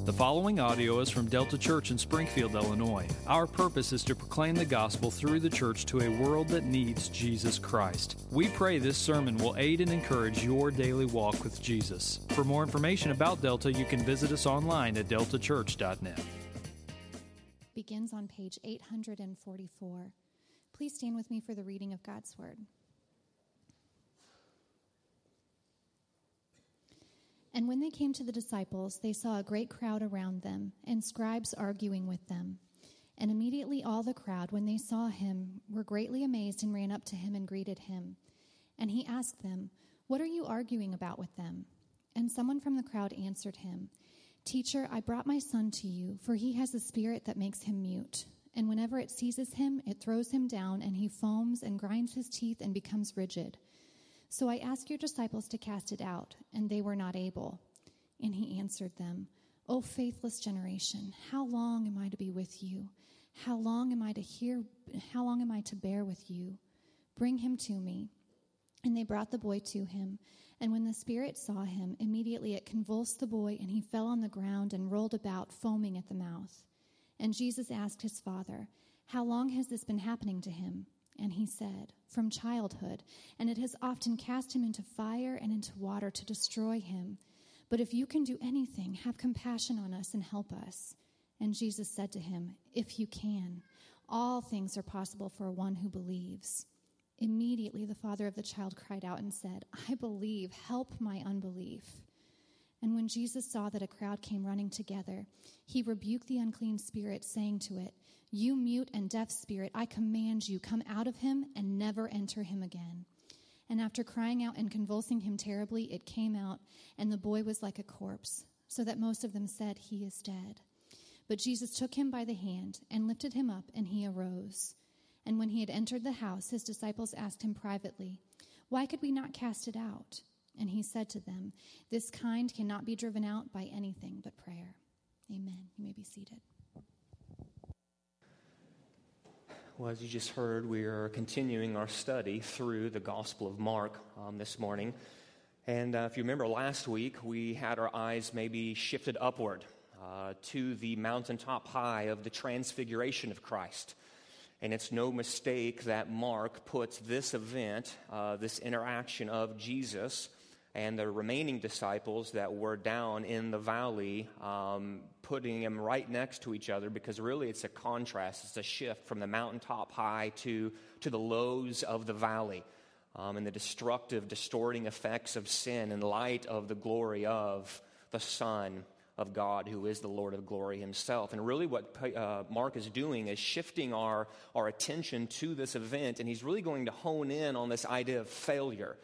The following audio is from Delta Church in Springfield, Illinois. Our purpose is to proclaim the gospel through the church to a world that needs Jesus Christ. We pray this sermon will aid and encourage your daily walk with Jesus. For more information about Delta, you can visit us online at deltachurch.net. Begins on page 844. Please stand with me for the reading of God's Word. And when they came to the disciples, they saw a great crowd around them, and scribes arguing with them. And immediately all the crowd, when they saw him, were greatly amazed and ran up to him and greeted him. And he asked them, "What are you arguing about with them?" And someone from the crowd answered him, "Teacher, I brought my son to you, for he has a spirit that makes him mute. And whenever it seizes him, it throws him down, and he foams and grinds his teeth and becomes rigid. So I asked your disciples to cast it out, and they were not able." And he answered them, "O faithless generation, how long am I to be with you? How long am I to bear with you? Bring him to me." And they brought the boy to him. And when the spirit saw him, immediately it convulsed the boy, and he fell on the ground and rolled about, foaming at the mouth. And Jesus asked his father, "How long has this been happening to him?" And he said, "From childhood, and it has often cast him into fire and into water to destroy him. But if you can do anything, have compassion on us and help us." And Jesus said to him, "If you can, all things are possible for one who believes." Immediately the father of the child cried out and said, "I believe, help my unbelief." And when Jesus saw that a crowd came running together, he rebuked the unclean spirit, saying to it, "You mute and deaf spirit, I command you, come out of him and never enter him again." And after crying out and convulsing him terribly, it came out, and the boy was like a corpse, so that most of them said, "He is dead." But Jesus took him by the hand and lifted him up, and he arose. And when he had entered the house, his disciples asked him privately, "Why could we not cast it out?" And he said to them, "This kind cannot be driven out by anything but prayer." Amen. You may be seated. Well, as you just heard, we are continuing our study through the Gospel of Mark this morning. And if you remember last week, we had our eyes maybe shifted upward to the mountaintop high of the transfiguration of Christ. And it's no mistake that Mark puts this event, this interaction of Jesus and the remaining disciples that were down in the valley, putting them right next to each other, because really it's a contrast, it's a shift from the mountaintop high to the lows of the valley, and the destructive, distorting effects of sin in light of the glory of the Son of God, who is the Lord of glory himself. And really what Mark is doing is shifting our attention to this event, and he's really going to hone in on this idea of failure.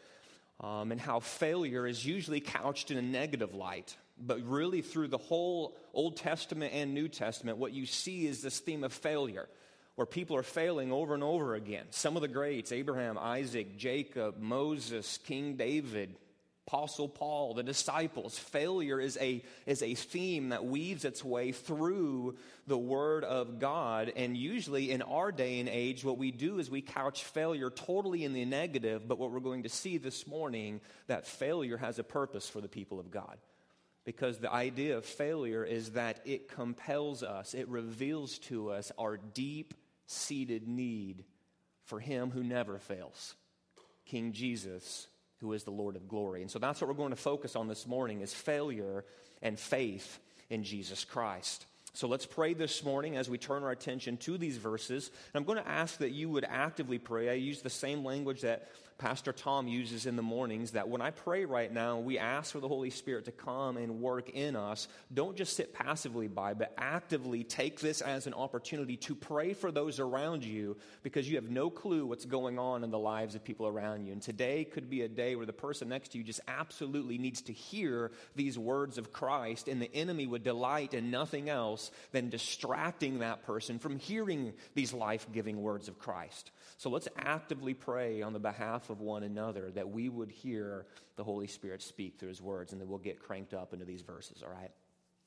And how failure is usually couched in a negative light. But really through the whole Old Testament and New Testament, what you see is this theme of failure, where people are failing over and over again. Some of the greats, Abraham, Isaac, Jacob, Moses, King David, Apostle Paul, the disciples. Failure is a theme that weaves its way through the Word of God. And usually in our day and age, what we do is we couch failure totally in the negative. But what we're going to see this morning, that failure has a purpose for the people of God. Because the idea of failure is that it compels us, it reveals to us our deep-seated need for Him who never fails, King Jesus, who is the Lord of glory. And so that's what we're going to focus on this morning, is failure and faith in Jesus Christ. So let's pray this morning as we turn our attention to these verses. And I'm going to ask that you would actively pray. I use the same language that Pastor Tom uses in the mornings, that when I pray right now, we ask for the Holy Spirit to come and work in us. Don't just sit passively by, but actively take this as an opportunity to pray for those around you, because you have no clue what's going on in the lives of people around you. And today could be a day where the person next to you just absolutely needs to hear these words of Christ, and the enemy would delight in nothing else than distracting that person from hearing these life-giving words of Christ. So let's actively pray on the behalf of one another that we would hear the Holy Spirit speak through His words, and then we'll get cranked up into these verses, all right?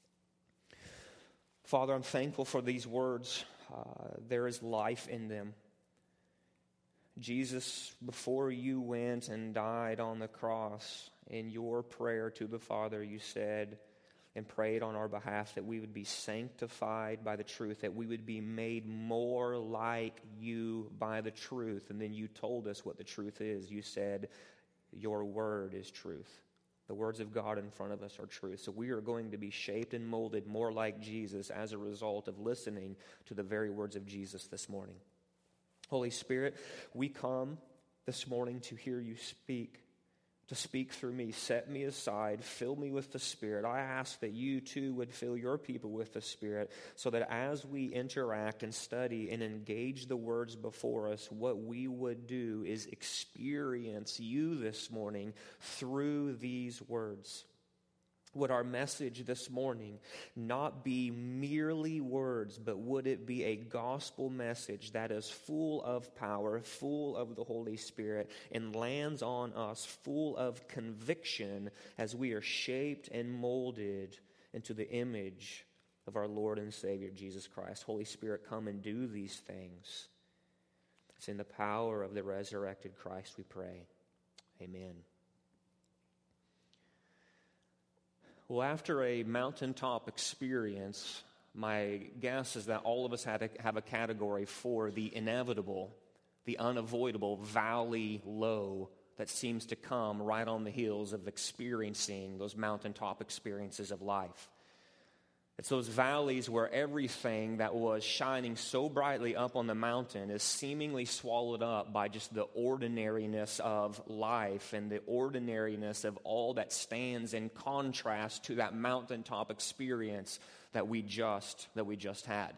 Father, I'm thankful for these words. There is life in them. Jesus, before you went and died on the cross, in your prayer to the Father, you said, and prayed on our behalf that we would be sanctified by the truth, that we would be made more like you by the truth. And then you told us what the truth is. You said, your word is truth. The words of God in front of us are truth. So we are going to be shaped and molded more like Jesus as a result of listening to the very words of Jesus this morning. Holy Spirit, we come this morning to hear you speak. To speak through me. Set me aside, fill me with the Spirit. I ask that you too would fill your people with the Spirit, so that as we interact and study and engage the words before us, what we would do is experience you this morning through these words. Would our message this morning not be merely words, but would it be a gospel message that is full of power, full of the Holy Spirit, and lands on us full of conviction as we are shaped and molded into the image of our Lord and Savior, Jesus Christ. Holy Spirit, come and do these things. It's in the power of the resurrected Christ we pray. Amen. Well, after a mountaintop experience, my guess is that all of us have a category for the inevitable, the unavoidable valley low that seems to come right on the heels of experiencing those mountaintop experiences of life. It's those valleys where everything that was shining so brightly up on the mountain is seemingly swallowed up by just the ordinariness of life and the ordinariness of all that stands in contrast to that mountaintop experience that we just had.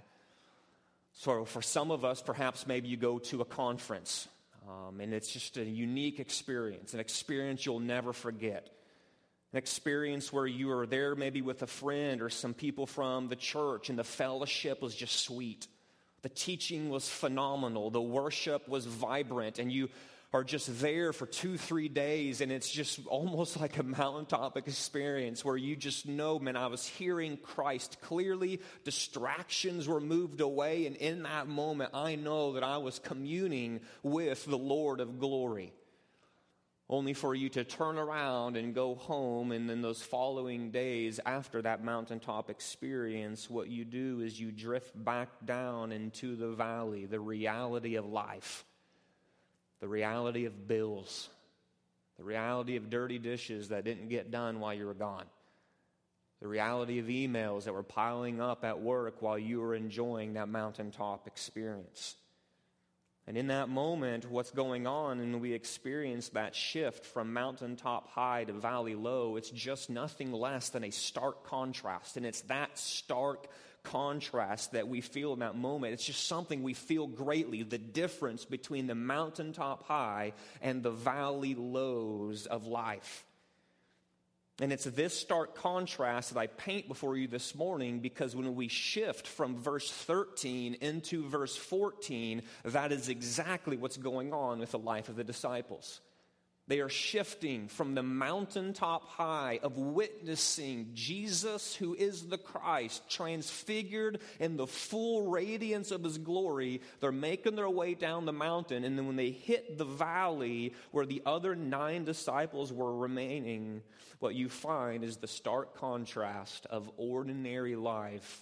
So for some of us, perhaps maybe you go to a conference, and it's just a unique experience, an experience you'll never forget. An experience where you were there maybe with a friend or some people from the church, and the fellowship was just sweet. The teaching was phenomenal. The worship was vibrant, and you are just there for 2-3 days, and it's just almost like a mountaintop experience where you just know, man, I was hearing Christ clearly. Distractions were moved away, and in that moment, I know that I was communing with the Lord of glory. Only for you to turn around and go home, and then those following days after that mountaintop experience, what you do is you drift back down into the valley, the reality of life, the reality of bills, the reality of dirty dishes that didn't get done while you were gone, the reality of emails that were piling up at work while you were enjoying that mountaintop experience. And in that moment, what's going on, and we experience that shift from mountaintop high to valley low, it's just nothing less than a stark contrast. And it's that stark contrast that we feel in that moment. It's just something we feel greatly, the difference between the mountaintop high and the valley lows of life. And it's this stark contrast that I paint before you this morning, because when we shift from verse 13 into verse 14, that is exactly what's going on with the life of the disciples. They are shifting from the mountaintop high of witnessing Jesus, who is the Christ, transfigured in the full radiance of his glory. They're making their way down the mountain, and then when they hit the valley where the other 9 disciples were remaining, what you find is the stark contrast of ordinary life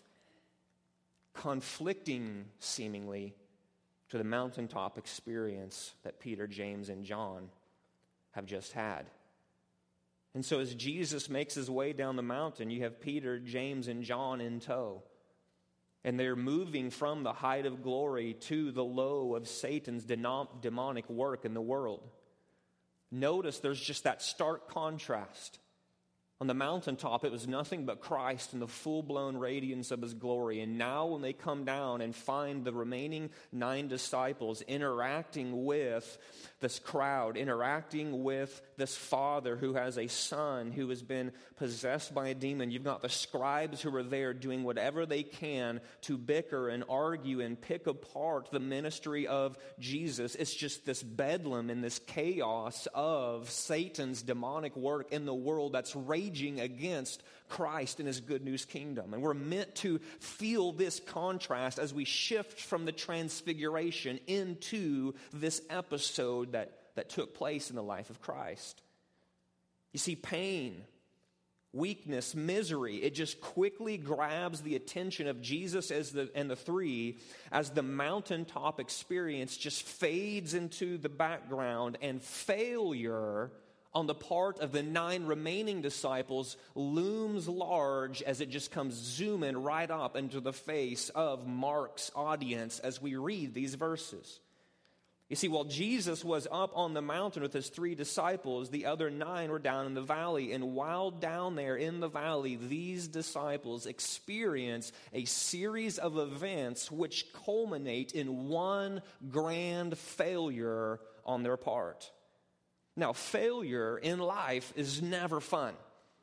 conflicting seemingly to the mountaintop experience that Peter, James, and John have just had. And so as Jesus makes his way down the mountain, you have Peter, James, and John in tow. And they're moving from the height of glory to the low of Satan's demonic work in the world. Notice there's just that stark contrast. On the mountaintop, it was nothing but Christ and the full-blown radiance of his glory. And now when they come down and find the remaining 9 disciples interacting with this crowd, interacting with this father who has a son who has been possessed by a demon, you've got the scribes who are there doing whatever they can to bicker and argue and pick apart the ministry of Jesus. It's just this bedlam and this chaos of Satan's demonic work in the world that's raging against Christ and his good news kingdom. And we're meant to feel this contrast as we shift from the transfiguration into this episode that took place in the life of Christ. You see, pain weakness, misery. It just quickly grabs the attention of Jesus and the three as the mountaintop experience just fades into the background, and failure on the part of the 9 remaining disciples looms large as it just comes zooming right up into the face of Mark's audience as we read these verses. You see, while Jesus was up on the mountain with his 3 disciples, the other 9 were down in the valley. And while down there in the valley, these disciples experience a series of events which culminate in one grand failure on their part. Now, failure in life is never fun.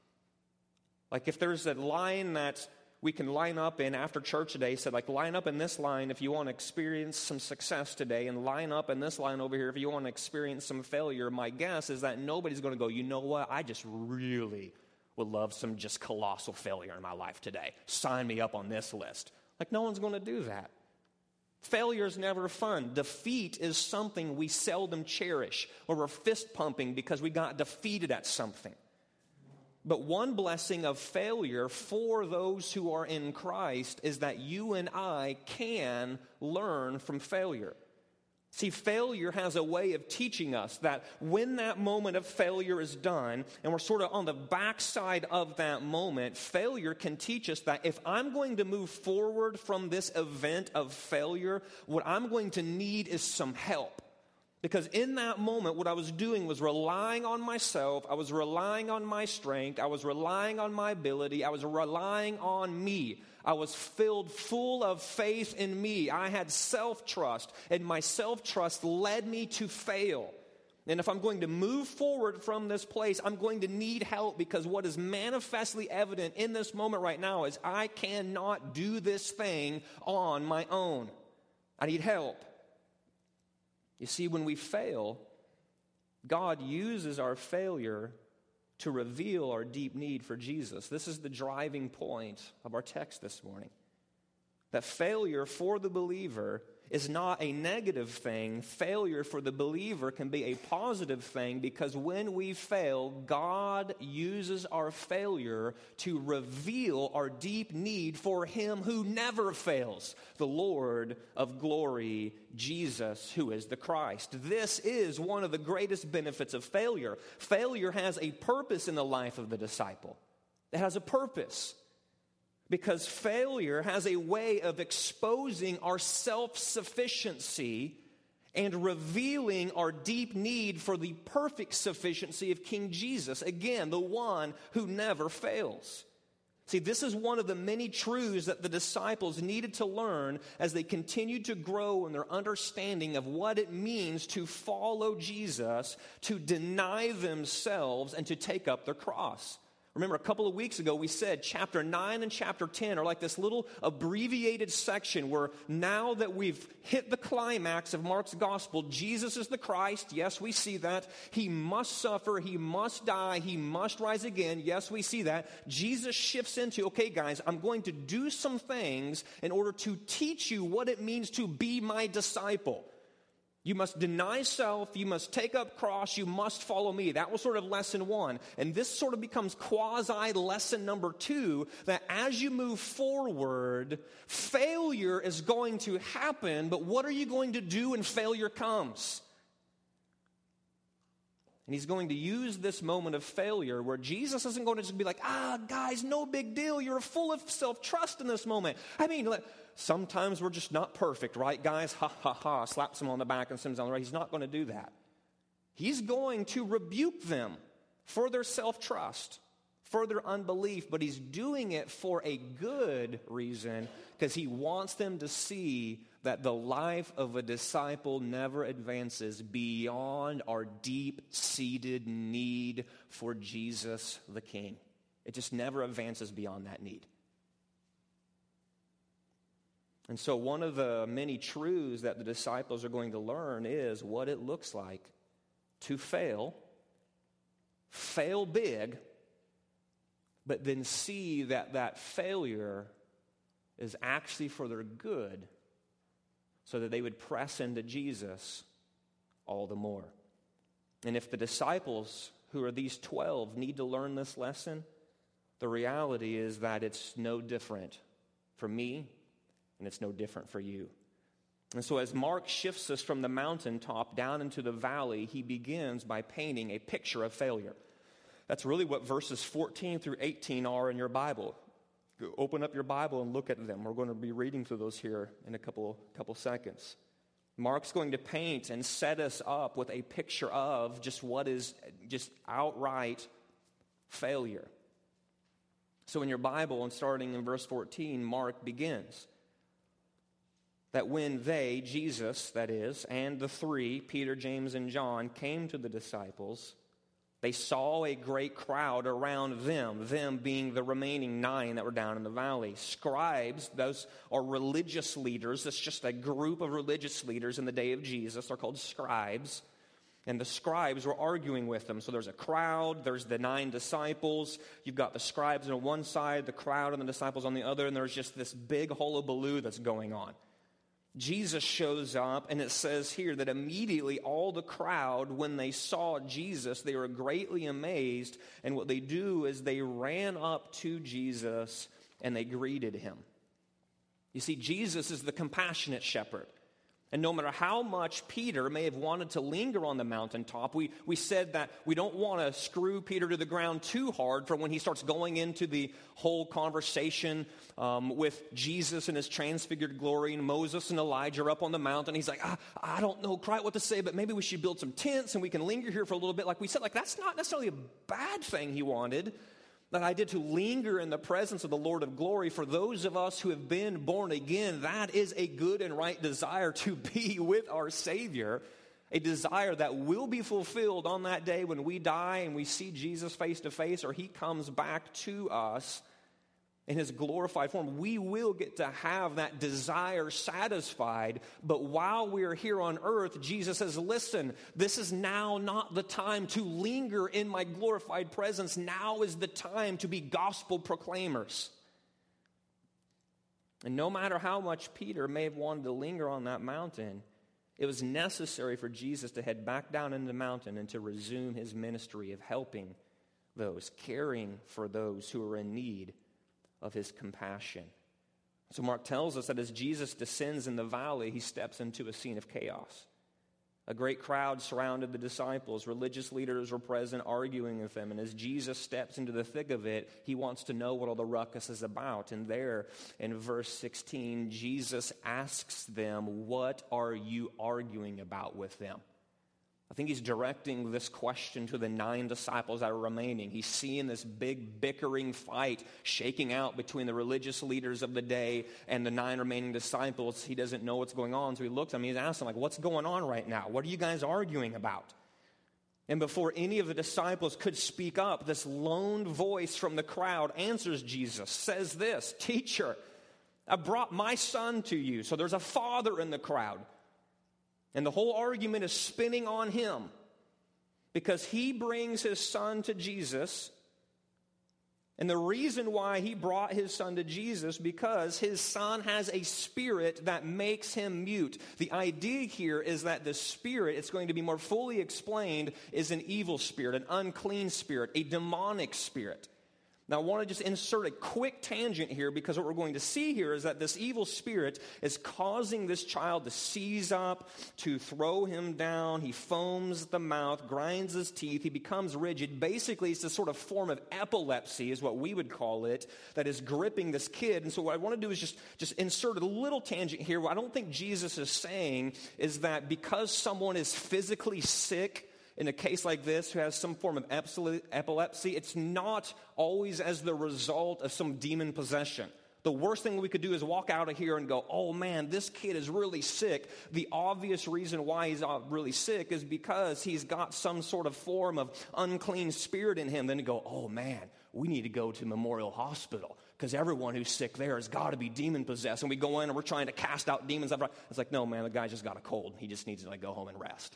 Like if there's a line that we can line up in after church today, said like line up in this line if you want to experience some success today, and line up in this line over here if you want to experience some failure, my guess is that nobody's going to go, you know what, I just really would love some just colossal failure in my life today. Sign me up on this list. Like no one's going to do that. Failure is never fun. Defeat is something we seldom cherish, or we're fist pumping because we got defeated at something. But one blessing of failure for those who are in Christ is that you and I can learn from failure. See, failure has a way of teaching us that when that moment of failure is done, and we're sort of on the backside of that moment, failure can teach us that if I'm going to move forward from this event of failure, what I'm going to need is some help. Because in that moment, what I was doing was relying on myself, I was relying on my strength, I was relying on my ability, I was relying on me. I was filled full of faith in me. I had self-trust, and my self-trust led me to fail. And if I'm going to move forward from this place, I'm going to need help, because what is manifestly evident in this moment right now is I cannot do this thing on my own. I need help. You see, when we fail, God uses our failure to reveal our deep need for Jesus. This is the driving point of our text this morning. That failure for the believer is not a negative thing. Failure for the believer can be a positive thing, because when we fail, God uses our failure to reveal our deep need for Him who never fails, the Lord of glory, Jesus, who is the Christ. This is one of the greatest benefits of failure. Failure has a purpose in the life of the disciple. It has a purpose. Because failure has a way of exposing our self-sufficiency and revealing our deep need for the perfect sufficiency of King Jesus. Again, the one who never fails. See, this is one of the many truths that the disciples needed to learn as they continued to grow in their understanding of what it means to follow Jesus, to deny themselves, and to take up their cross. Remember, a couple of weeks ago, we said chapter 9 and chapter 10 are like this little abbreviated section where now that we've hit the climax of Mark's gospel, Jesus is the Christ. Yes, we see that. He must suffer. He must die. He must rise again. Yes, we see that. Jesus shifts into, okay, guys, I'm going to do some things in order to teach you what it means to be my disciple. You must deny self, you must take up cross, you must follow me. That was sort of lesson 1. And this sort of becomes quasi lesson number 2, that as you move forward, failure is going to happen, but what are you going to do when failure comes? And he's going to use this moment of failure where Jesus isn't going to just be like, guys, no big deal. You're full of self-trust in this moment. I mean, sometimes we're just not perfect, right, guys? Ha, ha, ha. Slaps them on the back and sends them on the right. He's not going to do that. He's going to rebuke them for their self-trust, for their unbelief, but he's doing it for a good reason, because he wants them to see that the life of a disciple never advances beyond our deep-seated need for Jesus the King. It just never advances beyond that need. And so one of the many truths that the disciples are going to learn is what it looks like to fail big, but then see that that failure is actually for their good, so that they would press into Jesus all the more. And if the disciples, who are these 12, need to learn this lesson, The reality is that it's no different for me, and it's no different for you. And so as Mark shifts us from the mountaintop down into the valley, he begins by painting a picture of failure. That's really what verses 14 through 18 are in your Bible. Open up your Bible and look at them. We're going to be reading through those here in a couple seconds. Mark's going to paint and set us up with a picture of just what is just outright failure. So in your Bible, and starting in verse 14, Mark begins that when they, Jesus, that is, and the three, Peter, James, and John, came to the disciples, they saw a great crowd around them being the remaining 9 that were down in the valley. Scribes, those are religious leaders. It's just a group of religious leaders in the day of Jesus. They're called scribes. And the scribes were arguing with them. So there's a crowd, there's the 9 disciples. You've got the scribes on one side, the crowd and the disciples on the other, and there's just this big hullabaloo that's going on. Jesus shows up, and it says here that immediately all the crowd, when they saw Jesus, they were greatly amazed. And what they do is they ran up to Jesus and they greeted him. You see, Jesus is the compassionate shepherd. And no matter how much Peter may have wanted to linger on the mountaintop, we said that we don't want to screw Peter to the ground too hard for when he starts going into the whole conversation with Jesus and his transfigured glory, and Moses and Elijah are up on the mountain. He's like, I don't know quite what to say, but maybe we should build some tents and we can linger here for a little bit. Like we said, like that's not necessarily a bad thing he wanted. That idea to linger in the presence of the Lord of glory, for those of us who have been born again, that is a good and right desire to be with our Savior, a desire that will be fulfilled on that day when we die and we see Jesus face to face, or he comes back to us in his glorified form. We will get to have that desire satisfied. But while we're here on earth, Jesus says, listen, this is now not the time to linger in my glorified presence. Now is the time to be gospel proclaimers. And no matter how much Peter may have wanted to linger on that mountain, it was necessary for Jesus to head back down into the mountain and to resume his ministry of helping those, caring for those who are in need of his compassion. So Mark tells us that as Jesus descends in the valley, he steps into a scene of chaos. A great crowd surrounded the disciples. Religious leaders were present arguing with them. And as Jesus steps into the thick of it, he wants to know what all the ruckus is about. And there in verse 16, Jesus asks them, what are you arguing about with them? I think he's directing this question to the 9 disciples that are remaining. He's seeing this big bickering fight shaking out between the religious leaders of the day and the 9 remaining disciples. He doesn't know what's going on, so he looks at them. He's asking, like, what's going on right now? What are you guys arguing about? And before any of the disciples could speak up, this lone voice from the crowd answers Jesus, says this, teacher, I brought my son to you. So there's a father in the crowd. And the whole argument is spinning on him because he brings his son to Jesus. And the reason why he brought his son to Jesus, because his son has a spirit that makes him mute. The idea here is that the spirit, it's going to be more fully explained, is an evil spirit, an unclean spirit, a demonic spirit. Now, I want to just insert a quick tangent here, because what we're going to see here is that this evil spirit is causing this child to seize up, to throw him down. He foams the mouth, grinds his teeth. He becomes rigid. Basically, it's this sort of form of epilepsy is what we would call it, that is gripping this kid. And so what I want to do is just insert a little tangent here. What I don't think Jesus is saying is that because someone is physically sick, in a case like this, who has some form of epilepsy, it's not always as the result of some demon possession. The worst thing we could do is walk out of here and go, oh man, this kid is really sick. The obvious reason why he's really sick is because he's got some sort of form of unclean spirit in him. Then you go, oh man, we need to go to Memorial Hospital because everyone who's sick there has got to be demon possessed. And we go in and we're trying to cast out demons. It's like, no man, the guy just got a cold. He just needs to go home and rest.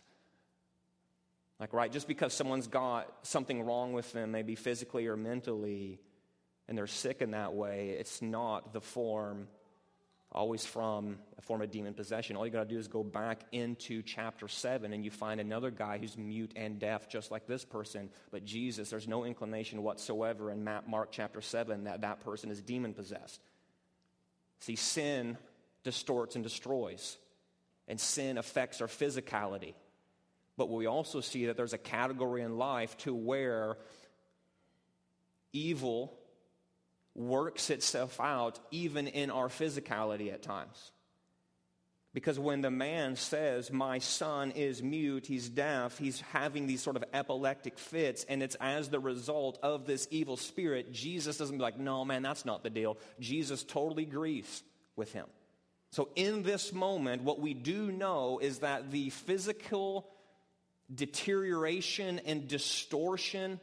Like, right, just because someone's got something wrong with them, maybe physically or mentally, and they're sick in that way, it's not the form always from a form of demon possession. All you got to do is go back into chapter 7 and you find another guy who's mute and deaf just like this person. But Jesus, there's no inclination whatsoever in Mark chapter 7 that that person is demon possessed. See, sin distorts and destroys, and sin affects our physicality. But we also see that there's a category in life to where evil works itself out even in our physicality at times. Because when the man says, my son is mute, he's deaf, he's having these sort of epileptic fits, and it's as the result of this evil spirit, Jesus doesn't be like, no, man, that's not the deal. Jesus totally agrees with him. So in this moment, what we do know is that the physical deterioration and distortion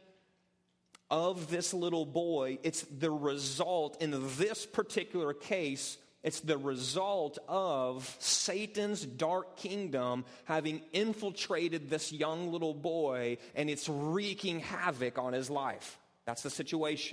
of this little boy, it's the result, in this particular case, it's the result of Satan's dark kingdom having infiltrated this young little boy, and it's wreaking havoc on his life. That's the situation.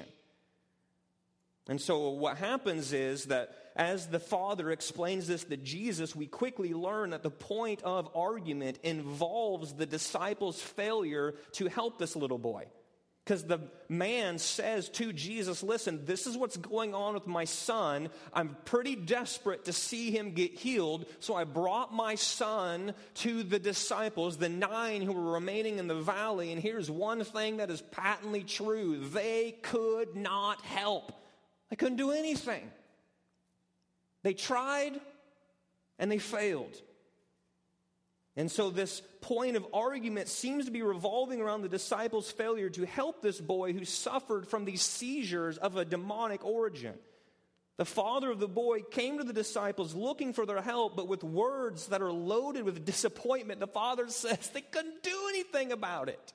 And so what happens is that as the Father explains this to Jesus, we quickly learn that the point of argument involves the disciples' failure to help this little boy. Because the man says to Jesus, listen, this is what's going on with my son. I'm pretty desperate to see him get healed. So I brought my son to the disciples, the 9 who were remaining in the valley. And here's one thing that is patently true. They could not help. They couldn't do anything. They tried and they failed. And so this point of argument seems to be revolving around the disciples' failure to help this boy who suffered from these seizures of a demonic origin. The father of the boy came to the disciples looking for their help, but with words that are loaded with disappointment. The father says they couldn't do anything about it.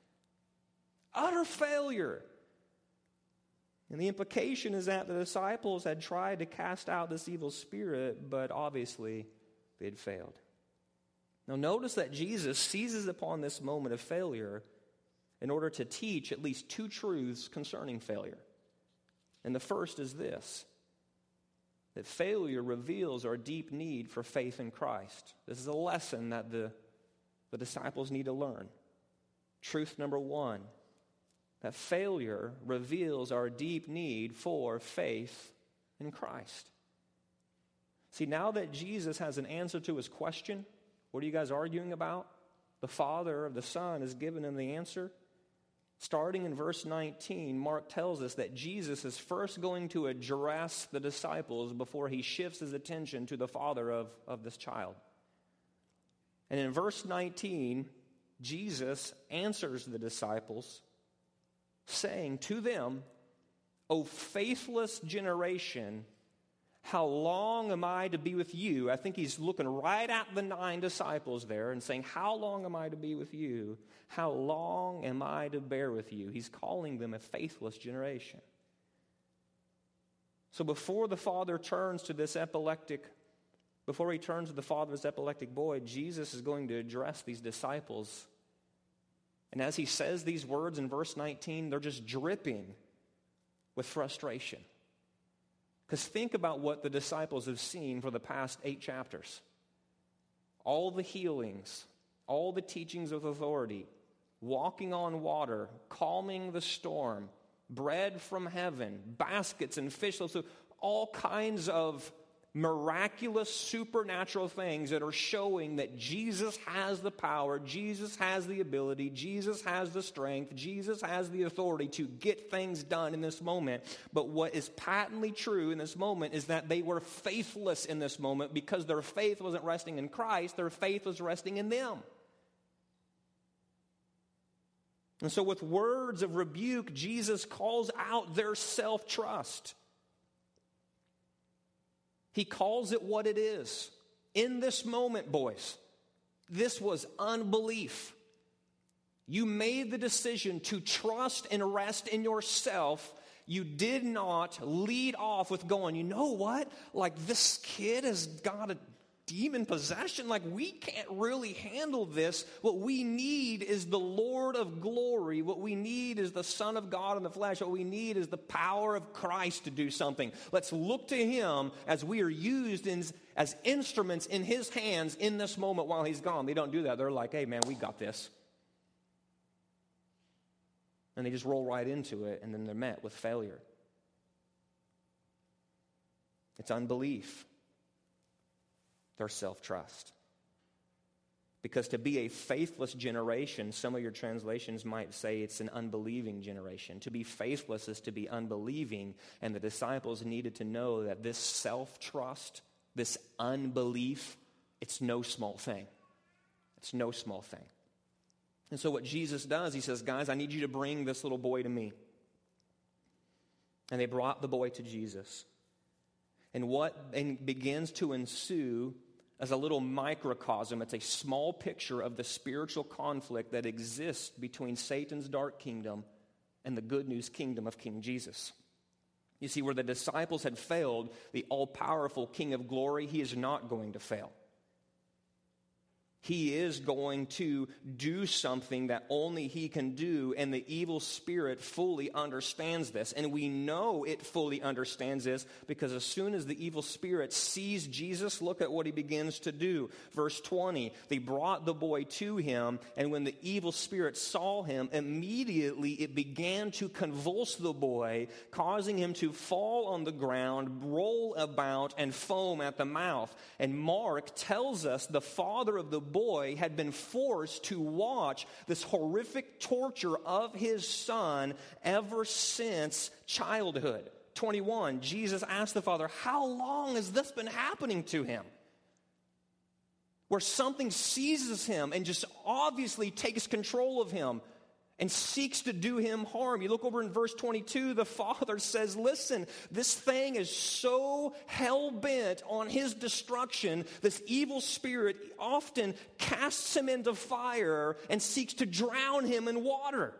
Utter failure. And the implication is that the disciples had tried to cast out this evil spirit, but obviously they had failed. Now notice that Jesus seizes upon this moment of failure in order to teach at least 2 truths concerning failure. And the first is this, that failure reveals our deep need for faith in Christ. This is a lesson that the disciples need to learn. Truth number 1, that failure reveals our deep need for faith in Christ. See, now that Jesus has an answer to his question, what are you guys arguing about? The Father of the Son has given him the answer. Starting in verse 19, Mark tells us that Jesus is first going to address the disciples before he shifts his attention to the father of this child. And in verse 19, Jesus answers the disciples, saying to them, O faithless generation, how long am I to be with you? I think he's looking right at the 9 disciples there and saying, how long am I to be with you? How long am I to bear with you? He's calling them a faithless generation. So before the father turns to this before he turns to the father's epileptic boy, Jesus is going to address these disciples. And as he says these words in verse 19, they're just dripping with frustration. Because think about what the disciples have seen for the past 8 chapters. All the healings, all the teachings of authority, walking on water, calming the storm, bread from heaven, baskets and fish, so all kinds of miraculous supernatural things that are showing that Jesus has the power, Jesus has the ability, Jesus has the strength, Jesus has the authority to get things done in this moment. But what is patently true in this moment is that they were faithless in this moment because their faith wasn't resting in Christ, their faith was resting in them. And so with words of rebuke, Jesus calls out their self-trust. He calls it what it is. In this moment, boys, this was unbelief. You made the decision to trust and rest in yourself. You did not lead off with going, you know what? Like, this kid has got a demon possession. Like, we can't really handle this. What we need is the Lord of glory. What we need is the Son of God in the flesh. What we need is the power of Christ to do something. Let's look to him as we are used as instruments in his hands in this moment while he's gone. They don't do that. They're like, hey, man, we got this. And they just roll right into it, and then they're met with failure. It's unbelief. Their self-trust. Because to be a faithless generation, some of your translations might say it's an unbelieving generation. To be faithless is to be unbelieving, and the disciples needed to know that this self-trust, this unbelief, it's no small thing. It's no small thing. And so what Jesus does, he says, guys, I need you to bring this little boy to me. And they brought the boy to Jesus. And what begins to ensue as a little microcosm, it's a small picture of the spiritual conflict that exists between Satan's dark kingdom and the good news kingdom of King Jesus. You see, where the disciples had failed, the all-powerful King of glory, he is not going to fail. He is going to do something that only he can do, and the evil spirit fully understands this. And we know it fully understands this because as soon as the evil spirit sees Jesus, look at what he begins to do. Verse 20, they brought the boy to him, and when the evil spirit saw him, immediately it began to convulse the boy, causing him to fall on the ground, roll about, and foam at the mouth. And Mark tells us the father of the boy had been forced to watch this horrific torture of his son ever since childhood. 21, Jesus asked the father, how long has this been happening to him? Where something seizes him and just obviously takes control of him and seeks to do him harm. You look over in verse 22, the father says, listen, this thing is so hell-bent on his destruction, this evil spirit often casts him into fire and seeks to drown him in water.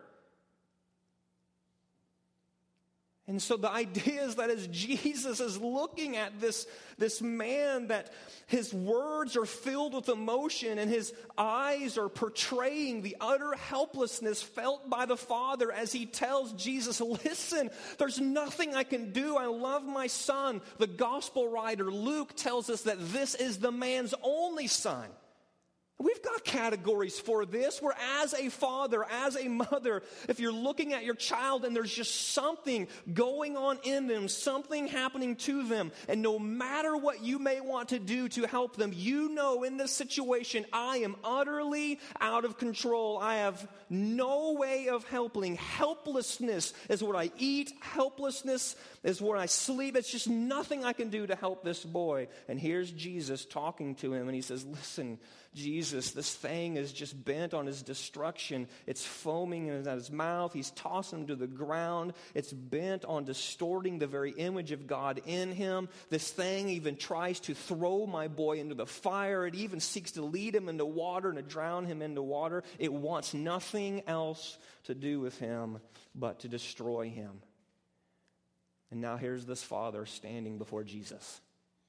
And so the idea is that as Jesus is looking at this man, that his words are filled with emotion and his eyes are portraying the utter helplessness felt by the Father as he tells Jesus, listen, there's nothing I can do. I love my son. The gospel writer Luke tells us that this is the man's only son. We've got categories for this, where as a father, as a mother, if you're looking at your child and there's just something going on in them, something happening to them, and no matter what you may want to do to help them, you know in this situation, I am utterly out of control. I have no way of helping. Helplessness is what I eat. Helplessness is where I sleep. It's just nothing I can do to help this boy. And here's Jesus talking to him, and he says, listen, Jesus, this thing is just bent on his destruction. It's foaming in his mouth. He's tossing him to the ground. It's bent on distorting the very image of God in him. This thing even tries to throw my boy into the fire. It even seeks to lead him into water and to drown him into water. It wants nothing else to do with him but to destroy him. And now here's this father standing before Jesus.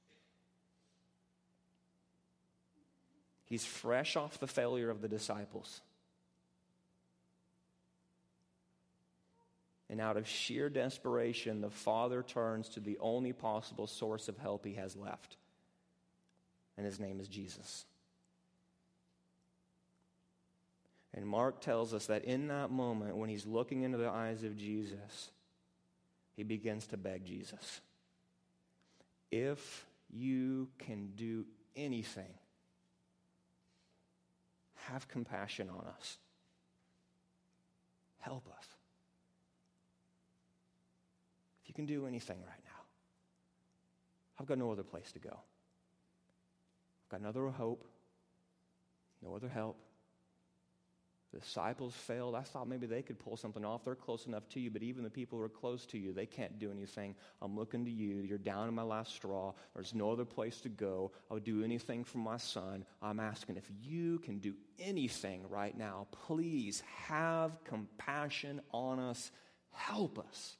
He's fresh off the failure of the disciples. And out of sheer desperation, the father turns to the only possible source of help he has left. And his name is Jesus. And Mark tells us that in that moment, when he's looking into the eyes of Jesus, he begins to beg Jesus, if you can do anything, have compassion on us. Help us. If you can do anything right now, I've got no other place to go. I've got no other hope, no other help. The disciples failed. I thought maybe they could pull something off. They're close enough to you, but even the people who are close to you, they can't do anything. I'm looking to you. You're down in my last straw. There's no other place to go. I would do anything for my son. I'm asking if you can do anything right now, please have compassion on us. Help us.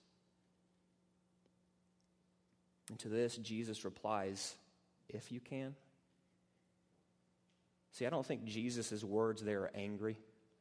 And to this, Jesus replies, if you can. See, I don't think Jesus' words there are angry.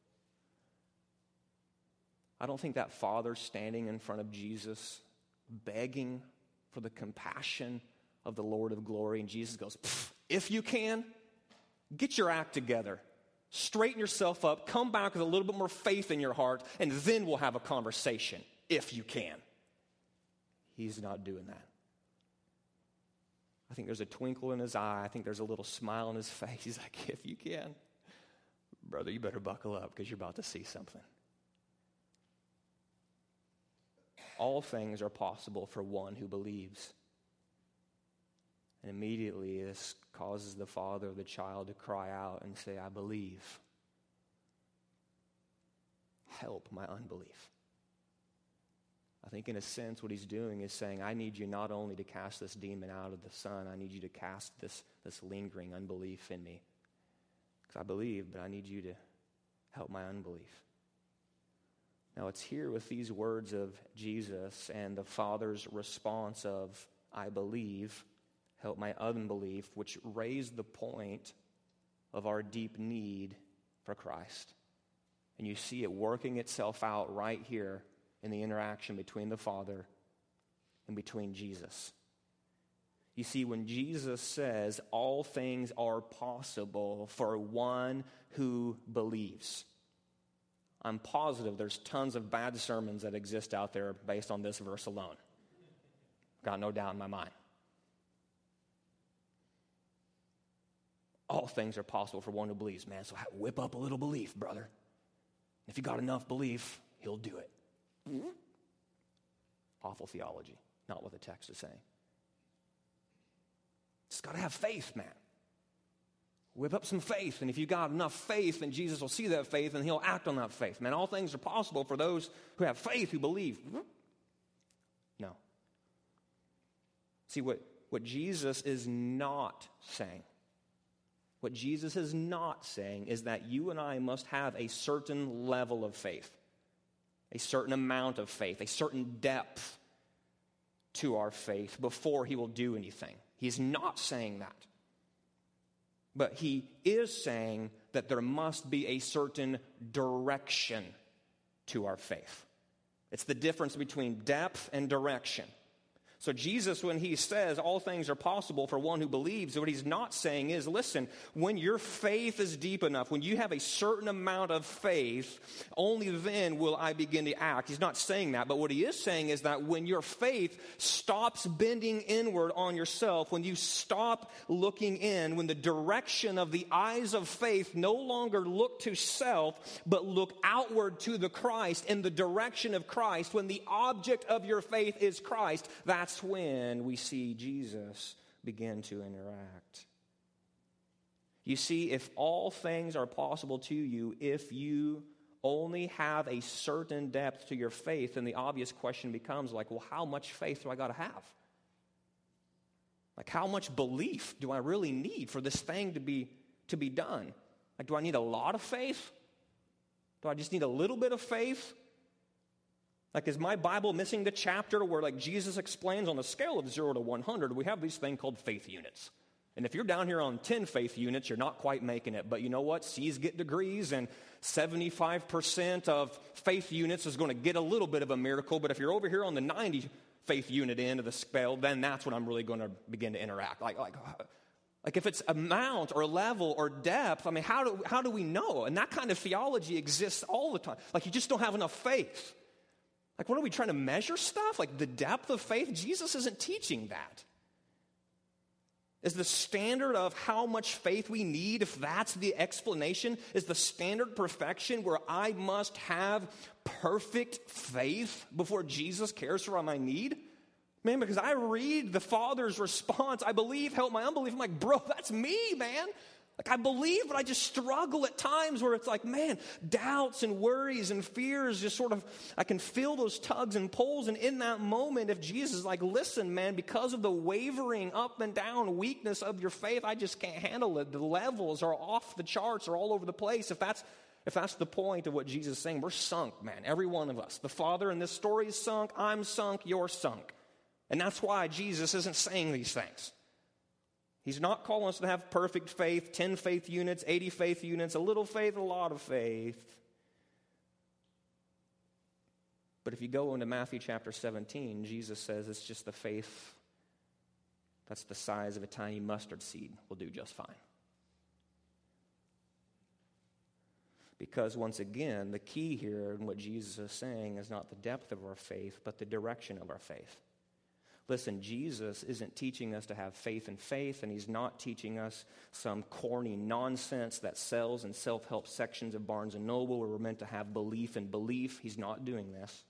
I don't think that father standing in front of Jesus, begging for the compassion of the Lord of glory, and Jesus goes, if you can, get your act together. Straighten yourself up. Come back with a little bit more faith in your heart, and then we'll have a conversation, if you can. He's not doing that. I think there's a twinkle in his eye. I think there's a little smile on his face. He's like, if you can, brother, you better buckle up because you're about to see something. All things are possible for one who believes. And immediately this causes the father of the child to cry out and say, I believe. Help my unbelief. I think in a sense what he's doing is saying, I need you not only to cast this demon out of the son, I need you to cast this lingering unbelief in me. Because I believe, but I need you to help my unbelief. Now it's here with these words of Jesus and the Father's response of, I believe, help my unbelief, which raised the point of our deep need for Christ. And you see it working itself out right here in the interaction between the Father and between Jesus. You see, when Jesus says all things are possible for one who believes, I'm positive there's tons of bad sermons that exist out there based on this verse alone. Got no doubt in my mind. All things are possible for one who believes. Man, so whip up a little belief, brother. If you got enough belief, he'll do it. Awful theology, not what the text is saying. Just got to have faith, man. Whip up some faith, and if you got enough faith, then Jesus will see that faith, and he'll act on that faith. Man, all things are possible for those who have faith, who believe. No. See, what Jesus is not saying, what Jesus is not saying is that you and I must have a certain level of faith, a certain amount of faith, a certain depth to our faith before he will do anything. He's not saying that. But he is saying that there must be a certain direction to our faith. It's the difference between depth and direction. So Jesus, when he says all things are possible for one who believes, what he's not saying is, listen, when your faith is deep enough, when you have a certain amount of faith, only then will I begin to act. He's not saying that, but what he is saying is that when your faith stops bending inward on yourself, when you stop looking in, when the direction of the eyes of faith no longer look to self, but look outward to the Christ, in the direction of Christ, when the object of your faith is Christ, that's when we see Jesus begin to interact. You see, if all things are possible to you, if you only have a certain depth to your faith, then the obvious question becomes like, well, how much faith do I got to have? Like, how much belief do I really need for this thing to be done? Like, do I need a lot of faith? Do I just need a little bit of faith? Like, is my Bible missing the chapter where, like, Jesus explains on a scale of 0 to 100, we have this thing called faith units. And if you're down here on 10 faith units, you're not quite making it. But you know what? C's get degrees, and 75% of faith units is going to get a little bit of a miracle. But if you're over here on the 90 faith unit end of the scale, then that's when I'm really going to begin to interact. Like if it's amount or level or depth, I mean, how do we know? And that kind of theology exists all the time. Like, you just don't have enough faith. Like, what are we trying to measure stuff? Like the depth of faith? Jesus isn't teaching that. Is the standard of how much faith we need, if that's the explanation, is the standard perfection where I must have perfect faith before Jesus cares for my need? Man, because I read the Father's response, I believe, help my unbelief. I'm like, bro, that's me, man. Like, I believe, but I just struggle at times where it's like, man, doubts and worries and fears just sort of, I can feel those tugs and pulls. And in that moment, if Jesus is like, listen, man, because of the wavering up and down weakness of your faith, I just can't handle it. The levels are off the charts, are all over the place. If that's the point of what Jesus is saying, we're sunk, man, every one of us. The Father in this story is sunk, I'm sunk, you're sunk. And that's why Jesus isn't saying these things. He's not calling us to have perfect faith, 10 faith units, 80 faith units, a little faith, a lot of faith. But if you go into Matthew chapter 17, Jesus says it's just the faith that's the size of a tiny mustard seed will do just fine. Because once again, the key here in what Jesus is saying is not the depth of our faith, but the direction of our faith. Listen, Jesus isn't teaching us to have faith in faith, and he's not teaching us some corny nonsense that sells in self-help sections of Barnes & Noble where we're meant to have belief in belief. He's not doing this.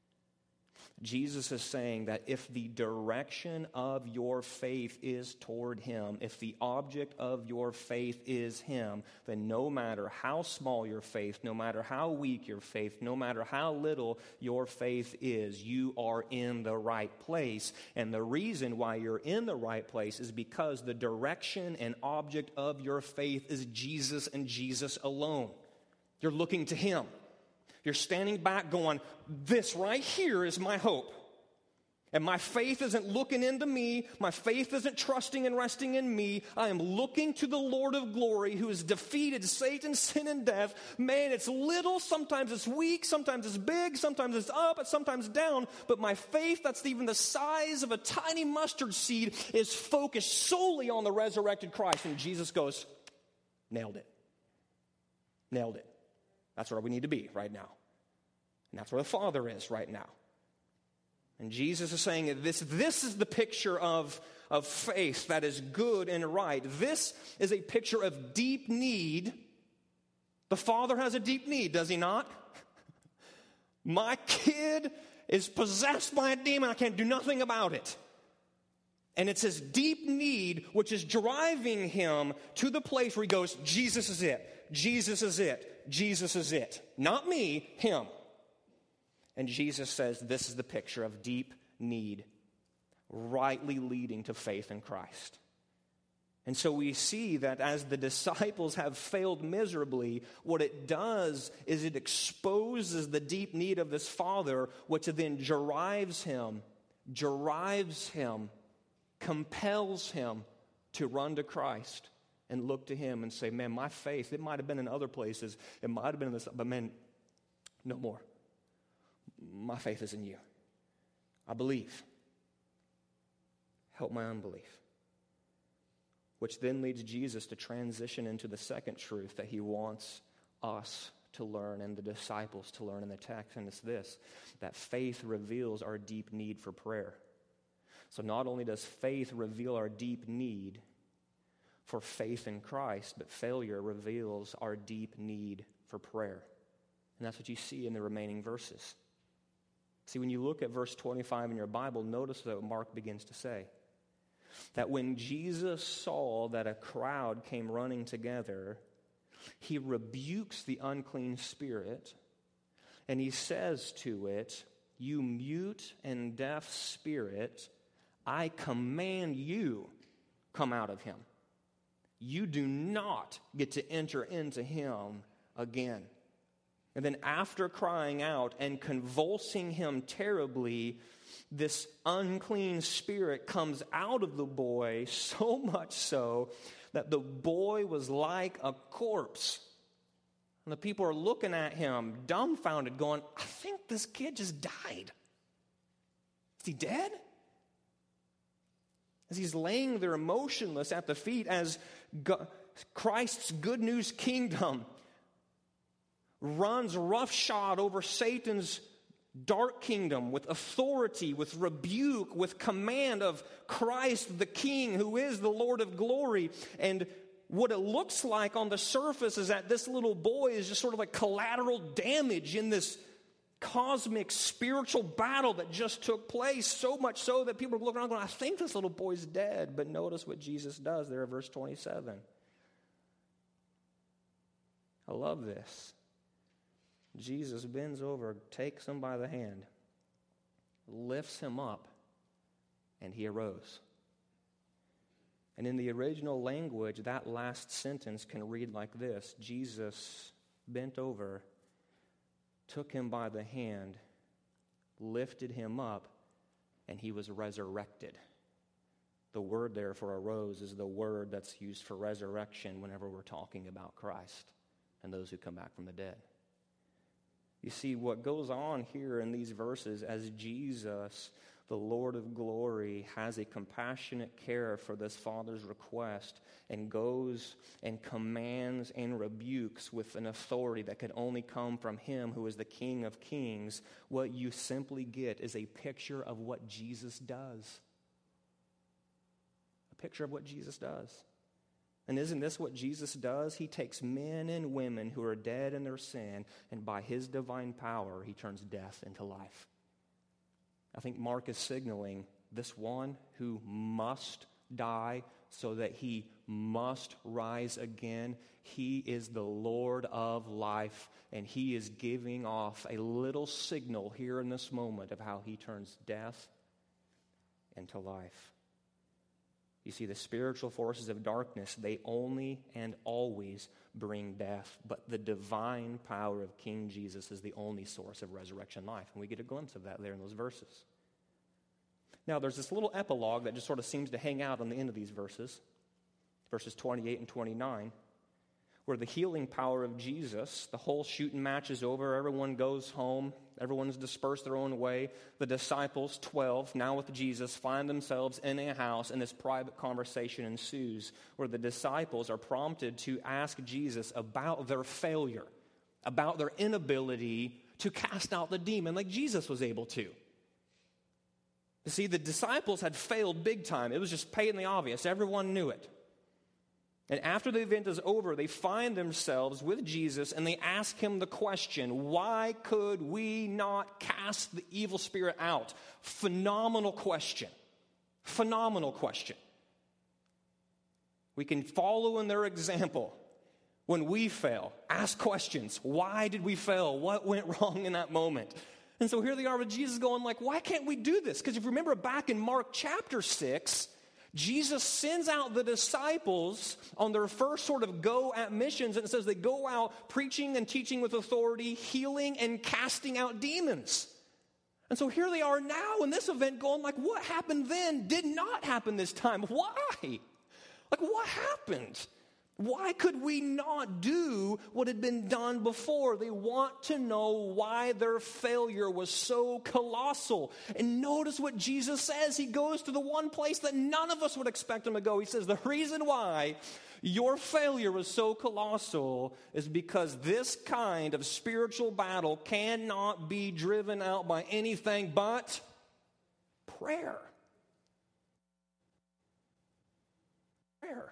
Jesus is saying that if the direction of your faith is toward him, if the object of your faith is him, then no matter how small your faith, no matter how weak your faith, no matter how little your faith is, you are in the right place. And the reason why you're in the right place is because the direction and object of your faith is Jesus and Jesus alone. You're looking to him. You're standing back going, this right here is my hope. And my faith isn't looking into me. My faith isn't trusting and resting in me. I am looking to the Lord of glory who has defeated Satan, sin, and death. Man, it's little. Sometimes it's weak. Sometimes it's big. Sometimes it's up. And sometimes down. But my faith, that's even the size of a tiny mustard seed, is focused solely on the resurrected Christ. And Jesus goes, nailed it. Nailed it. That's where we need to be right now. And that's where the Father is right now. And Jesus is saying that this is the picture of faith that is good and right. This is a picture of deep need. The Father has a deep need, does he not? My kid is possessed by a demon. I can't do nothing about it. And it's his deep need which is driving him to the place where he goes, Jesus is it. Jesus is it. Jesus is it. Not me, him. And Jesus says this is the picture of deep need, rightly leading to faith in Christ. And so we see that as the disciples have failed miserably, what it does is it exposes the deep need of this Father, which then drives him, compels him to run to Christ and look to him and say, man, my faith, it might have been in other places, it might have been in this, but man, no more. My faith is in you. I believe. Help my unbelief. Which then leads Jesus to transition into the second truth that he wants us to learn and the disciples to learn in the text, and it's this, that faith reveals our deep need for prayer. So not only does faith reveal our deep need for faith in Christ, but failure reveals our deep need for prayer. And that's what you see in the remaining verses. See, when you look at verse 25 in your Bible, notice what Mark begins to say. That when Jesus saw that a crowd came running together, he rebukes the unclean spirit, and he says to it, you mute and deaf spirit, I command you, come out of him. You do not get to enter into him again. And then after crying out and convulsing him terribly, this unclean spirit comes out of the boy, so much so that the boy was like a corpse. And the people are looking at him, dumbfounded, going, I think this kid just died. Is he dead? As he's laying there motionless at the feet, as Christ's good news kingdom runs roughshod over Satan's dark kingdom with authority, with rebuke, with command of Christ the King, who is the Lord of glory. And what it looks like on the surface is that this little boy is just sort of like collateral damage in this cosmic spiritual battle that just took place, so much so that people are looking around going, I think this little boy's dead. But notice what Jesus does there in verse 27. I love this. Jesus bends over, takes him by the hand, lifts him up, and he arose. And in the original language, that last sentence can read like this. Jesus bent over, took him by the hand, lifted him up, and he was resurrected. The word there for arose is the word that's used for resurrection whenever we're talking about Christ and those who come back from the dead. You see, what goes on here in these verses as Jesus, the Lord of glory, has a compassionate care for this father's request and goes and commands and rebukes with an authority that could only come from him who is the King of Kings. What you simply get is a picture of what Jesus does. A picture of what Jesus does. And isn't this what Jesus does? He takes men and women who are dead in their sin, and by his divine power, he turns death into life. I think Mark is signaling this one who must die so that he must rise again. He is the Lord of life, and he is giving off a little signal here in this moment of how he turns death into life. You see, the spiritual forces of darkness, they only and always bring death. But the divine power of King Jesus is the only source of resurrection life. And we get a glimpse of that there in those verses. Now, there's this little epilogue that just sort of seems to hang out on the end of these verses. Verses 28 and 29. Where the healing power of Jesus, the whole shooting match is over, everyone goes home, everyone's dispersed their own way. The disciples, 12, now with Jesus, find themselves in a house, and this private conversation ensues, where the disciples are prompted to ask Jesus about their failure, about their inability to cast out the demon like Jesus was able to. You see, the disciples had failed big time. It was just patently obvious. Everyone knew it. And after the event is over, they find themselves with Jesus and they ask him the question, why could we not cast the evil spirit out? Phenomenal question. Phenomenal question. We can follow in their example when we fail. Ask questions. Why did we fail? What went wrong in that moment? And so here they are with Jesus going like, why can't we do this? Because if you remember back in Mark chapter 6, Jesus sends out the disciples on their first sort of go at missions, and it says they go out preaching and teaching with authority, healing and casting out demons. And so here they are now in this event going like, what happened then did not happen this time. Why? Like, what happened? Why could we not do what had been done before? They want to know why their failure was so colossal. And notice what Jesus says. He goes to the one place that none of us would expect him to go. He says, the reason why your failure was so colossal is because this kind of spiritual battle cannot be driven out by anything but prayer. Prayer.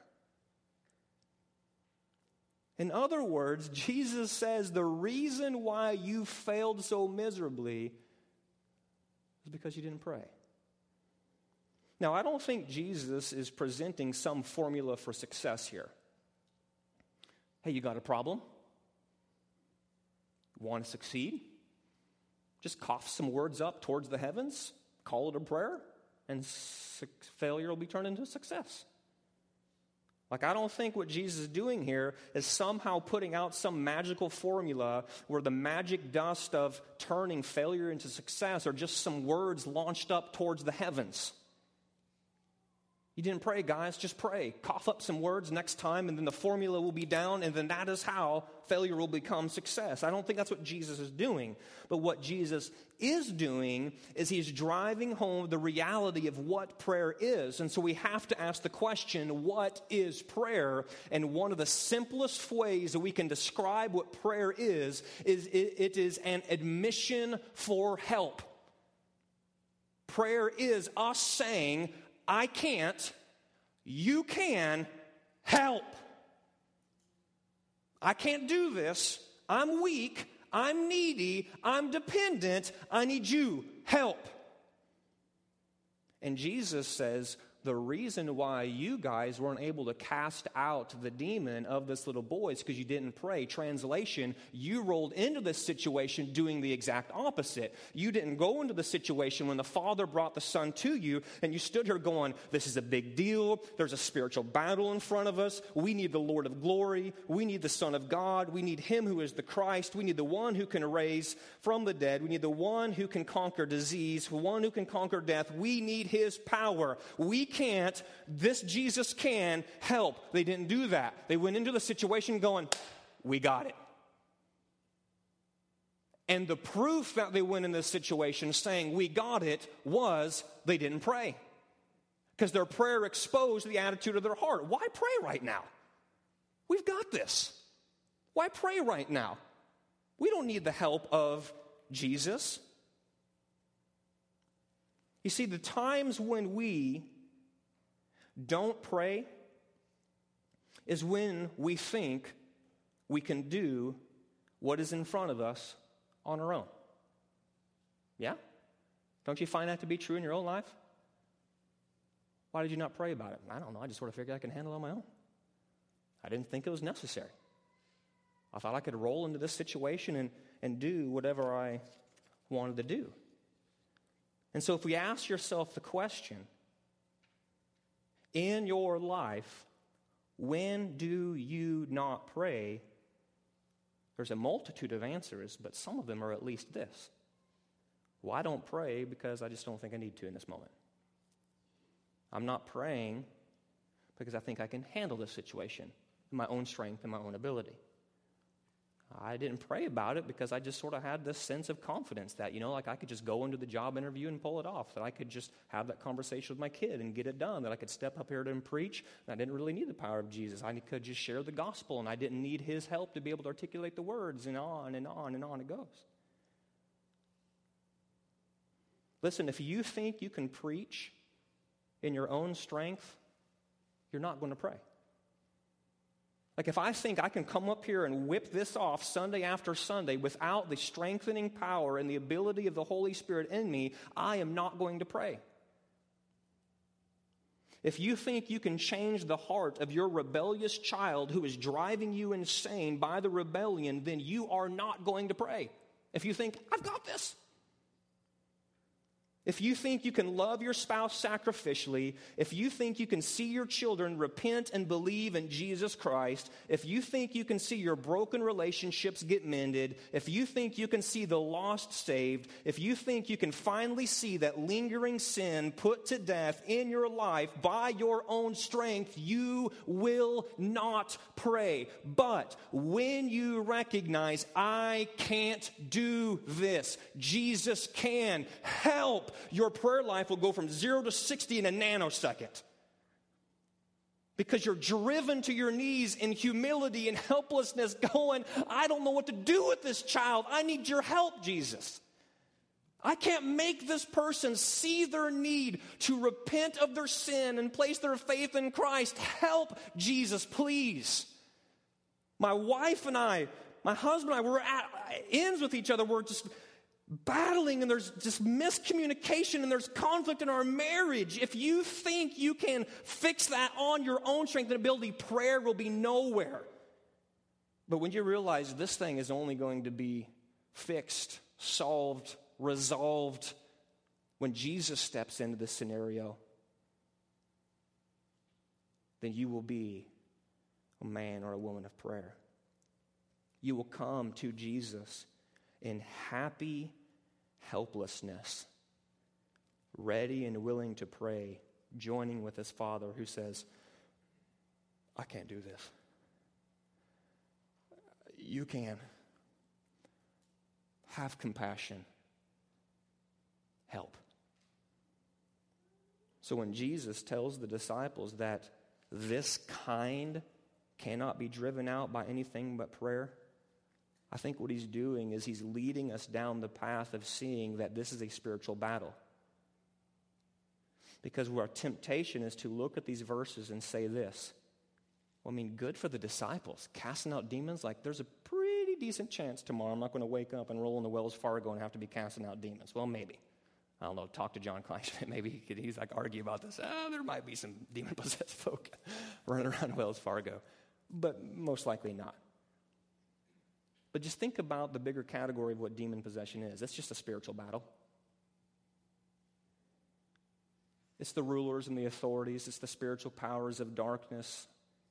In other words, Jesus says the reason why you failed so miserably is because you didn't pray. Now, I don't think Jesus is presenting some formula for success here. Hey, you got a problem? Want to succeed? Just cough some words up towards the heavens, call it a prayer, and failure will be turned into success. Like, I don't think what Jesus is doing here is somehow putting out some magical formula where the magic dust of turning failure into success are just some words launched up towards the heavens. You didn't pray, guys. Just pray. Cough up some words next time, and then the formula will be down, and then that is how failure will become success. I don't think that's what Jesus is doing. But what Jesus is doing is he's driving home the reality of what prayer is. And so we have to ask the question, what is prayer? And one of the simplest ways that we can describe what prayer is it is an admission for help. Prayer is us saying, I can't, you can, help. I can't do this. I'm weak. I'm needy. I'm dependent. I need you. Help. And Jesus says, the reason why you guys weren't able to cast out the demon of this little boy is because you didn't pray. Translation, you rolled into this situation doing the exact opposite. You didn't go into the situation when the Father brought the Son to you, and you stood here going, this is a big deal. There's a spiritual battle in front of us. We need the Lord of glory. We need the Son of God. We need him who is the Christ. We need the one who can raise from the dead. We need the one who can conquer disease, one who can conquer death. We need his power. We can't, this Jesus can help. They didn't do that. They went into the situation going, we got it. And the proof that they went in this situation saying, we got it, was they didn't pray. Because their prayer exposed the attitude of their heart. Why pray right now? We've got this. Why pray right now? We don't need the help of Jesus. You see, the times when we don't pray is when we think we can do what is in front of us on our own. Yeah? Don't you find that to be true in your own life? Why did you not pray about it? I don't know. I just sort of figured I can handle it on my own. I didn't think it was necessary. I thought I could roll into this situation and do whatever I wanted to do. And so if we ask yourself the question, in your life, when do you not pray? There's a multitude of answers, but some of them are at least this. Well, I don't pray because I just don't think I need to in this moment. I'm not praying because I think I can handle this situation in my own strength and my own ability. I didn't pray about it because I just sort of had this sense of confidence that, like I could just go into the job interview and pull it off, that I could just have that conversation with my kid and get it done, that I could step up here and preach, and I didn't really need the power of Jesus. I could just share the gospel, and I didn't need his help to be able to articulate the words, and on and on and on it goes. Listen, if you think you can preach in your own strength, you're not going to pray. Like if I think I can come up here and whip this off Sunday after Sunday without the strengthening power and the ability of the Holy Spirit in me, I am not going to pray. If you think you can change the heart of your rebellious child who is driving you insane by the rebellion, then you are not going to pray. If you think, I've got this. If you think you can love your spouse sacrificially, if you think you can see your children repent and believe in Jesus Christ, if you think you can see your broken relationships get mended, if you think you can see the lost saved, if you think you can finally see that lingering sin put to death in your life by your own strength, you will not pray. But when you recognize, I can't do this, Jesus can help, your prayer life will go from 0 to 60 in a nanosecond. Because you're driven to your knees in humility and helplessness going, I don't know what to do with this child. I need your help, Jesus. I can't make this person see their need to repent of their sin and place their faith in Christ. Help, Jesus, please. My wife and I, my husband and I, we're at ends with each other. We're just battling, and there's just miscommunication, and there's conflict in our marriage. If you think you can fix that on your own strength and ability, prayer will be nowhere. But when you realize this thing is only going to be fixed, solved, resolved when Jesus steps into this scenario, then you will be a man or a woman of prayer. You will come to Jesus in happy helplessness, ready and willing to pray, joining with his Father who says, I can't do this. You can. Have compassion. Help. So when Jesus tells the disciples that this kind cannot be driven out by anything but prayer, I think what he's doing is he's leading us down the path of seeing that this is a spiritual battle. Because our temptation is to look at these verses and say this, well, good for the disciples. Casting out demons, there's a pretty decent chance tomorrow I'm not going to wake up and roll into Wells Fargo and have to be casting out demons. Well, maybe. I don't know, talk to John Kleinschmidt. Maybe he's argue about this. There might be some demon-possessed folk running around Wells Fargo. But most likely not. But just think about the bigger category of what demon possession is. It's just a spiritual battle. It's the rulers and the authorities. It's the spiritual powers of darkness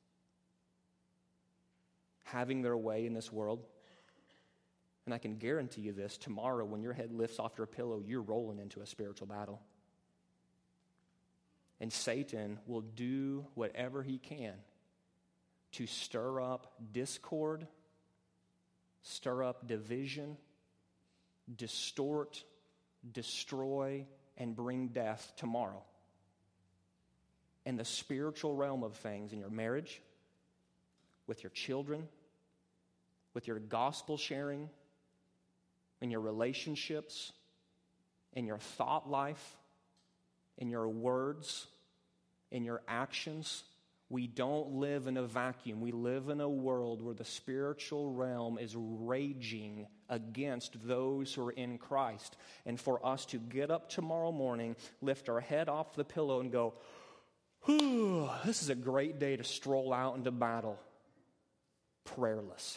having their way in this world. And I can guarantee you this, tomorrow when your head lifts off your pillow, you're rolling into a spiritual battle. And Satan will do whatever he can to stir up discord, stir up division, distort, destroy, and bring death tomorrow. In the spiritual realm of things, in your marriage, with your children, with your gospel sharing, in your relationships, in your thought life, in your words, in your actions. We don't live in a vacuum. We live in a world where the spiritual realm is raging against those who are in Christ. And for us to get up tomorrow morning, lift our head off the pillow and go, "Whew, this is a great day to stroll out into battle prayerless."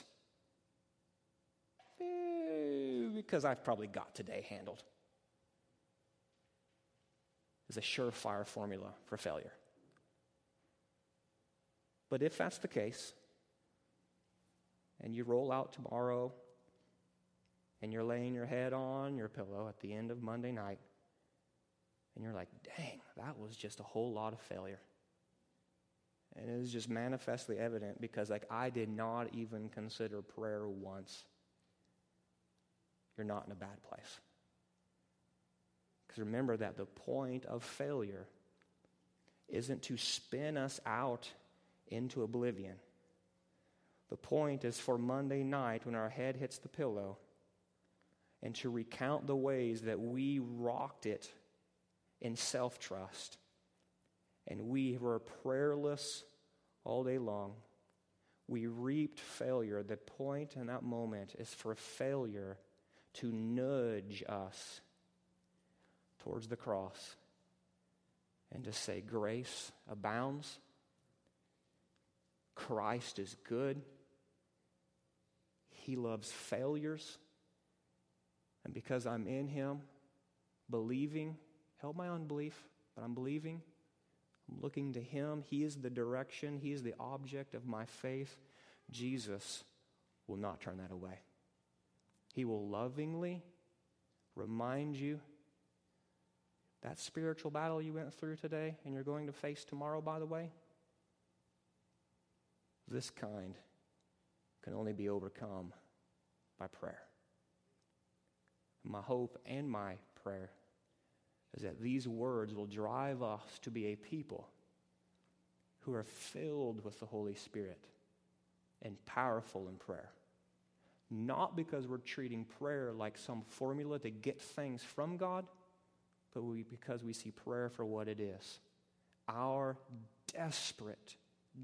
Because I've probably got today handled. Is a surefire formula for failure. But if that's the case, and you roll out tomorrow, and you're laying your head on your pillow at the end of Monday night, and you're like, dang, that was just a whole lot of failure. And it is just manifestly evident because I did not even consider prayer once. You're not in a bad place. Because remember that the point of failure isn't to spin us out into oblivion. The point is for Monday night when our head hits the pillow and to recount the ways that we rocked it in self-trust and we were prayerless all day long. We reaped failure. The point in that moment is for failure to nudge us towards the cross and to say, grace abounds. Christ is good. He loves failures. And because I'm in him, believing, help my unbelief, but I'm believing, I'm looking to him. He is the direction. He is the object of my faith. Jesus will not turn that away. He will lovingly remind you that spiritual battle you went through today and you're going to face tomorrow, by the way, this kind can only be overcome by prayer. My hope and my prayer is that these words will drive us to be a people who are filled with the Holy Spirit and powerful in prayer. Not because we're treating prayer like some formula to get things from God, but because we see prayer for what it is. Our desperate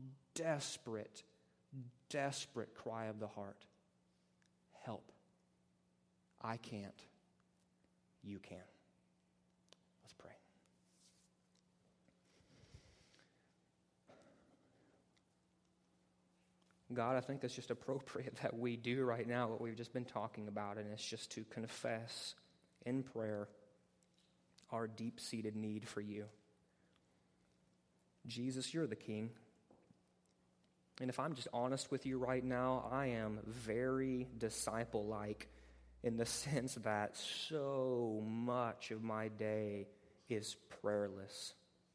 cry of the heart. Help. I can't. You can. Let's pray. God, I think it's just appropriate that we do right now what we've just been talking about, and it's just to confess in prayer our deep-seated need for you. Jesus, you're the King. And if I'm just honest with you right now, I am very disciple-like in the sense that so much of my day is prayerless.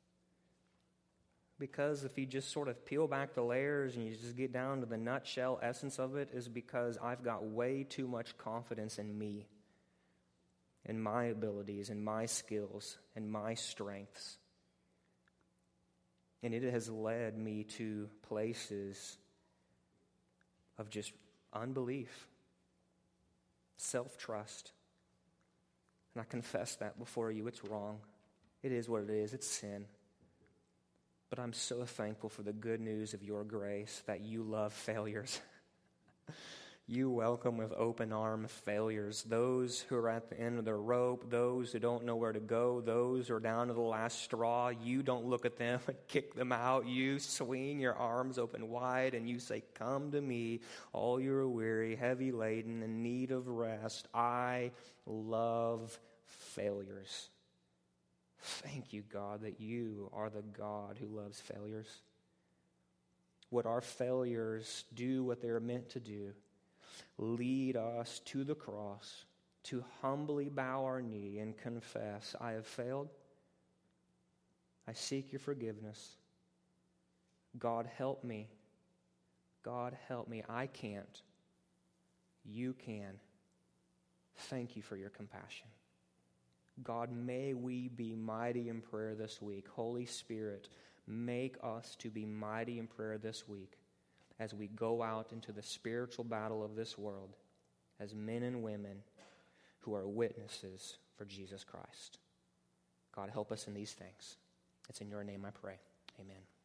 Because if you just sort of peel back the layers and you just get down to the nutshell essence of it, is because I've got way too much confidence in me, in my abilities, in my skills, and my strengths. And it has led me to places of just unbelief, self-trust. And I confess that before you. It's wrong. It is what it is. It's sin. But I'm so thankful for the good news of your grace that you love failures. You welcome with open arms failures, those who are at the end of their rope, those who don't know where to go, those who are down to the last straw. You don't look at them and kick them out. You swing your arms open wide and you say, come to me, all you are weary, heavy laden, in need of rest. I love failures. Thank you, God, that you are the God who loves failures. Would our failures do what they're meant to do? Lead us to the cross to humbly bow our knee and confess, I have failed. I seek your forgiveness. God, help me. God, help me. I can't. You can. Thank you for your compassion. God, may we be mighty in prayer this week. Holy Spirit, make us to be mighty in prayer this week as we go out into the spiritual battle of this world as men and women who are witnesses for Jesus Christ. God, help us in these things. It's in your name I pray. Amen.